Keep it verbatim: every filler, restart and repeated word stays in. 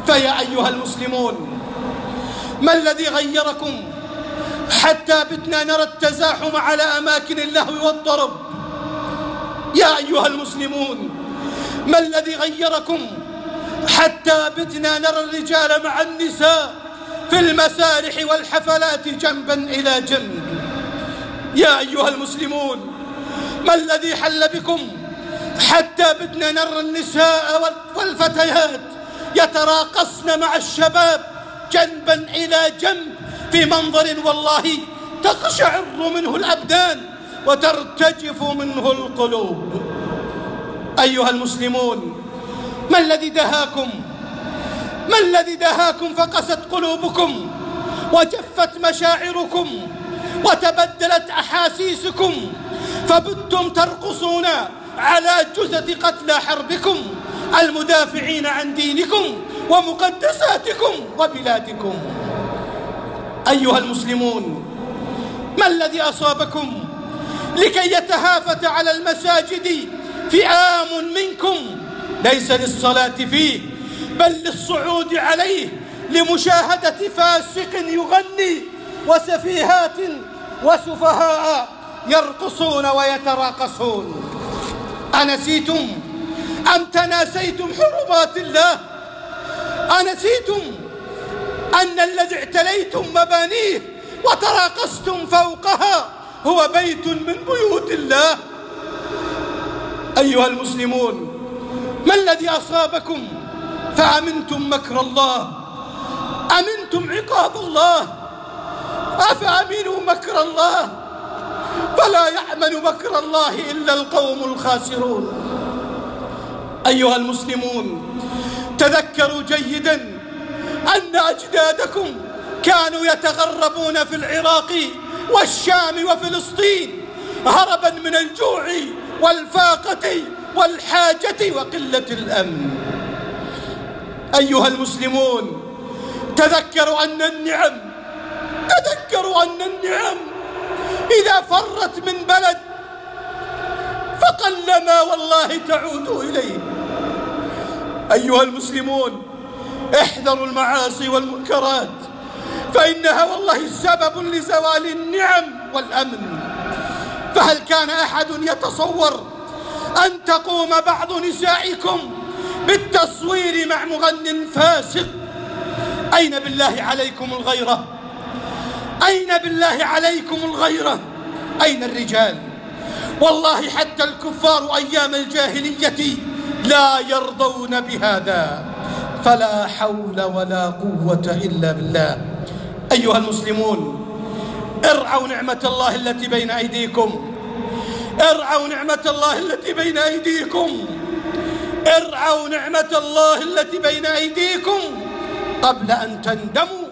فيا أيها المسلمون، ما الذي غيركم حتى بدنا نرى التزاحم على أماكن اللهو والضرب؟ يا أيها المسلمون، ما الذي غيركم حتى بدنا نرى الرجال مع النساء في المسارح والحفلات جنبا إلى جنب؟ يا أيها المسلمون، ما الذي حل بكم حتى بدنا نرى النساء والفتيات يتراقصن مع الشباب جنبا إلى جنب في منظر والله تقشعر منه الأبدان وترتجف منه القلوب؟ أيها المسلمون، ما الذي دهاكم؟ ما الذي دهاكم فقست قلوبكم وجفت مشاعركم وتبدلت أحاسيسكم فبدتم ترقصون على جثث قتلى حربكم المدافعين عن دينكم ومقدساتكم وبلادكم؟ أيها المسلمون، ما الذي أصابكم لكي يتهافت على المساجد فئام منكم ليس للصلاة فيه بل للصعود عليه لمشاهدة فاسق يغني وسفيهات وسفهاء يرقصون ويتراقصون؟ أنسيتم أم تناسيتم حرمات الله؟ أنسيتم أن الذي اعتليتم مبانيه وتراقصتم فوقها هو بيت من بيوت الله؟ أيها المسلمون، ما الذي أصابكم فأمنتم مكر الله؟ أمنتم عقاب الله؟ أفأمنوا مكر الله؟ فلا يأمن مكر الله إلا القوم الخاسرون. أيها المسلمون، تذكروا جيدا أن أجدادكم كانوا يتغربون في العراق والشام وفلسطين هربا من الجوع والفاقة والحاجة وقلة الأمن. أيها المسلمون، تذكروا أن النعم تذكروا أن النعم إذا فرت من بلد فقلما والله تعود إليه. أيها المسلمون، احذروا المعاصي والمنكرات فإنها والله سبب لزوال النعم والأمن. فهل كان أحد يتصور أن تقوم بعض نسائكم بالتصوير مع مغن فاسق؟ أين بالله عليكم الغيرة؟ أين بالله عليكم الغيرة؟ أين الرجال؟ والله حتى الكفار أيام الجاهلية لا يرضون بهذا، فلا حول ولا قوة إلا بالله. أيها المسلمون، ارعوا نعمة الله التي بين أيديكم، ارعوا نعمة الله التي بين أيديكم، ارعوا نعمة الله التي بين أيديكم قبل أن تندموا